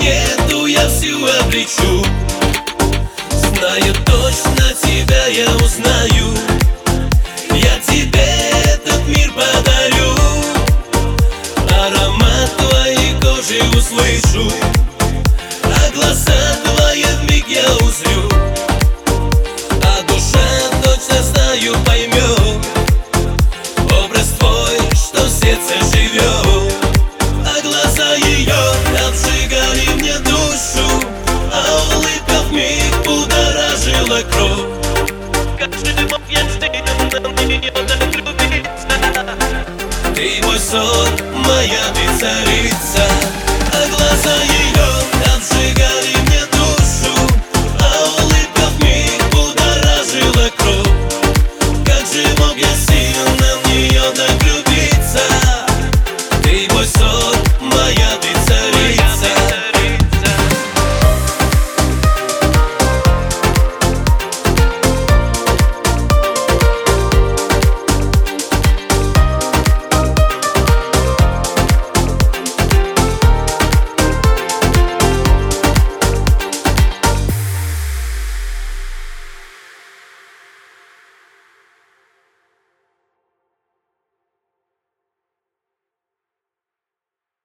планету я всю облечу. Знаю точно, тебя я узнаю. Я тебе этот мир подарю. Аромат твоей кожи услышу, а глаза твои вмиг я узрю. А душа точно знаю поймет образ твой, что в сердце живет. А глаза ее обжигали мне душу, а улыбка вмиг будоражила кровь. Ты мой сон, моя ты царица, а глаза ее обжигали